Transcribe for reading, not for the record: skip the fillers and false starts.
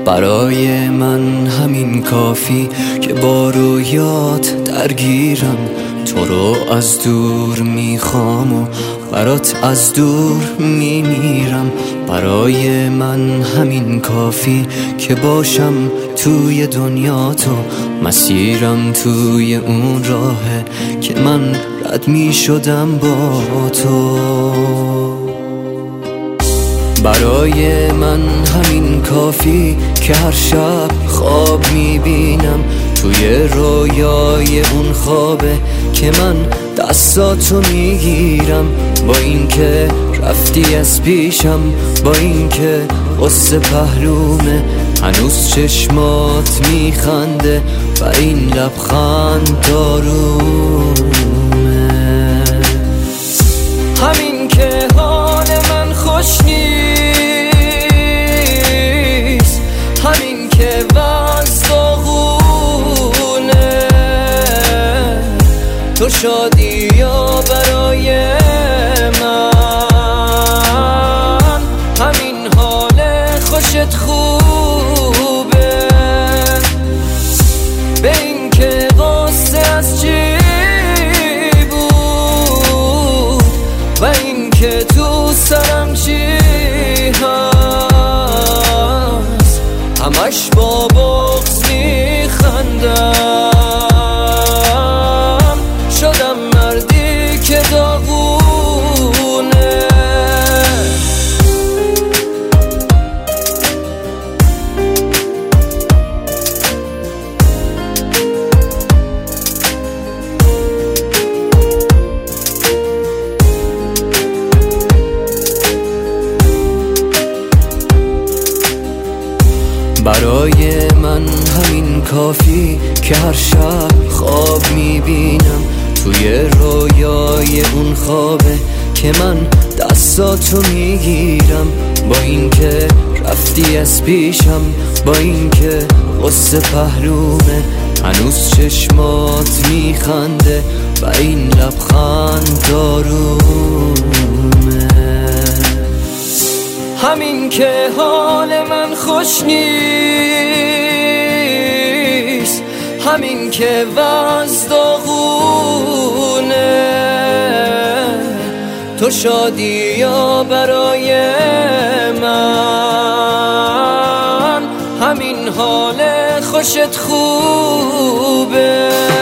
برای من همین کافی که با رویات درگیرم. تو رو از دور میخوام و برات از دور میمیرم. برای من همین کافی که باشم توی دنیا تو، مسیرم توی اون راهه که من رد میشدم با تو. برای من همین کافی که هر شب خواب میبینم توی رویای اون خوابه که من دستاتو میگیرم. با اینکه رفتی از پیشم، با اینکه قصه پهلومه، هنوز چشمات میخنده و این لبخند دارومه. همین که حال من خوش نیست، همین که وز داغونه، تو شادی یا برای من، همین حال خوشت خوبه. به این که واسه از چی بود و این که تو سرم چی هست، همش با بغض میخندم. شدم مردی که داغونه. برای من همین کافی که هر شب خواب میبینم توی رویای اون خوابه که من دستاتو میگیرم. با اینکه رفتی از پیشم، با اینکه قصه پهلومه، هنوز چشمات میخنده و این لبخند دارومه. همین که حال من خوش نیست، همین که وز داغونه، تو شادی یا برای من، همین حال خوشت خوبه.